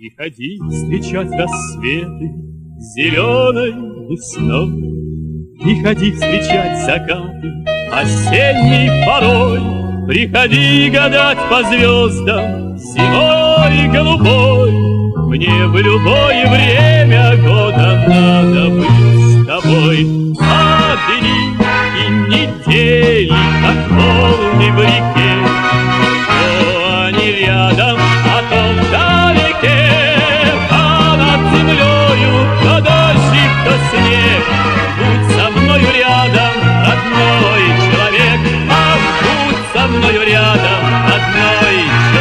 Приходи встречать рассветы зеленой весной, приходи встречать закаты осенней порой, приходи гадать по звездам зимой голубой. Мне в любое время года надо быть с тобой. А дни и недели, как волны в реке, то они рядом, а то вдалеке. А над землею то дождик, то снег. Будь со мною рядом, родной человек. Ах, будь со мною рядом, родной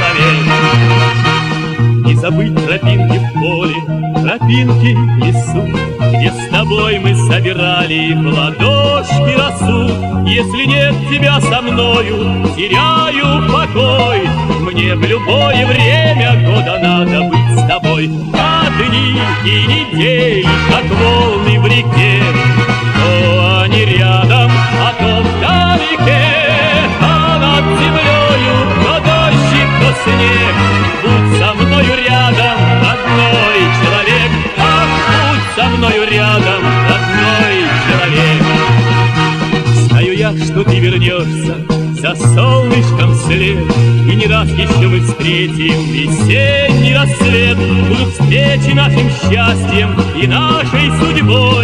человек. Не забыть тропинки в поле, тропинки в лесу, где с тобой мы собирали в ладошки росу. Если нет тебя со мною, теряю покой. Мне в любое время года надо быть с тобой. А дни и недели, как волны в реке, то они рядом, а то вдалеке. А над землею то дождик, то снег. Будь со мною рядом, родной человек. Ах, будь со мною рядом, родной человек. Знаю я, что ты вернешься за солнышком вслед, и не раз еще мы встретим весенний рассвет. Будут встречи нашим счастьем и нашей судьбой.